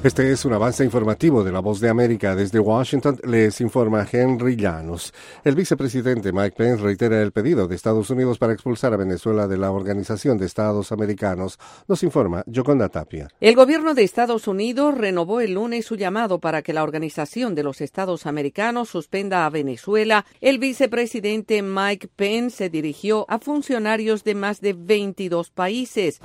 Este es un avance informativo de La Voz de América. Desde Washington les informa Henry Llanos. El vicepresidente Mike Pence reitera el pedido de Estados Unidos para expulsar a Venezuela de la Organización de Estados Americanos. Nos informa Yoconda Tapia. El gobierno de Estados Unidos renovó el lunes su llamado para que la Organización de los Estados Americanos suspenda a Venezuela. El vicepresidente Mike Pence se dirigió a funcionarios de más de 22 países.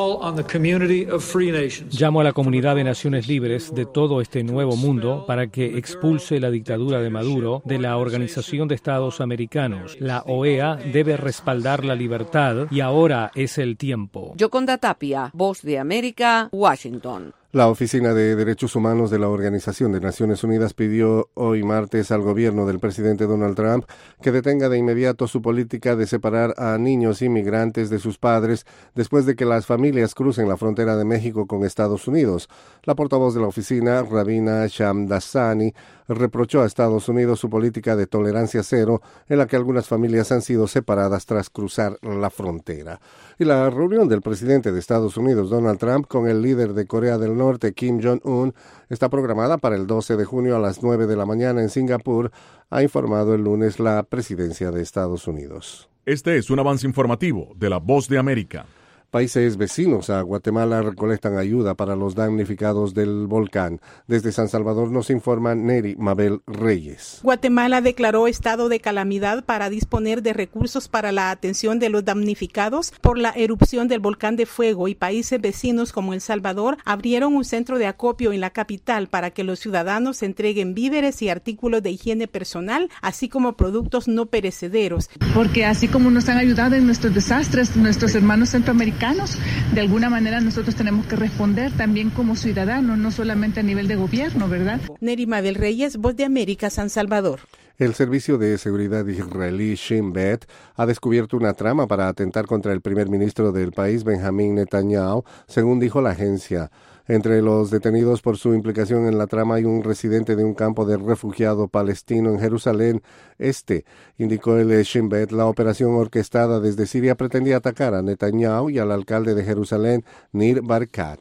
Llamo a la comunidad de naciones libres de todo este nuevo mundo para que expulse la dictadura de Maduro de la Organización de Estados Americanos. La OEA debe respaldar la libertad y ahora es el tiempo. Yoconda Tapia, Voz de América, Washington. La Oficina de Derechos Humanos de la Organización de Naciones Unidas pidió hoy martes al gobierno del presidente Donald Trump que detenga de inmediato su política de separar a niños inmigrantes de sus padres después de que las familias crucen la frontera de México con Estados Unidos. La portavoz de la oficina, Rabina Shamdasani, reprochó a Estados Unidos su política de tolerancia cero en la que algunas familias han sido separadas tras cruzar la frontera. Y la reunión del presidente de Estados Unidos, Donald Trump, con el líder de Corea del Norte, Kim Jong-un, está programada para el 12 de junio a las 9 de la mañana en Singapur, ha informado el lunes la presidencia de Estados Unidos. Este es un avance informativo de La Voz de América. Países vecinos a Guatemala recolectan ayuda para los damnificados del volcán. Desde San Salvador nos informa Neri Mabel Reyes. Guatemala declaró estado de calamidad para disponer de recursos para la atención de los damnificados por la erupción del volcán de fuego, y países vecinos como El Salvador abrieron un centro de acopio en la capital para que los ciudadanos entreguen víveres y artículos de higiene personal, así como productos no perecederos. Porque así como nos han ayudado en nuestros desastres, nuestros hermanos centroamericanos, de alguna manera nosotros tenemos que responder también como ciudadanos, no solamente a nivel de gobierno, ¿verdad? Nerima del Reyes, Voz de América, San Salvador. El Servicio de Seguridad israelí Shin Bet ha descubierto una trama para atentar contra el primer ministro del país, Benjamin Netanyahu, según dijo la agencia. Entre los detenidos por su implicación en la trama hay un residente de un campo de refugiado palestino en Jerusalén Este. Indicó el Shin Bet, la operación orquestada desde Siria pretendía atacar a Netanyahu y al alcalde de Jerusalén, Nir Barkat.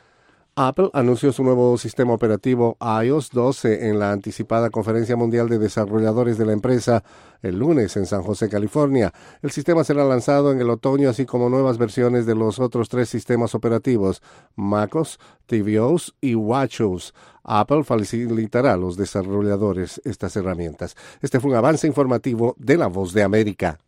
Apple anunció su nuevo sistema operativo iOS 12 en la anticipada Conferencia Mundial de Desarrolladores de la empresa el lunes en San José, California. El sistema será lanzado en el otoño, así como nuevas versiones de los otros 3 sistemas operativos, macOS, tvOS y watchOS. Apple facilitará a los desarrolladores estas herramientas. Este fue un avance informativo de La Voz de América.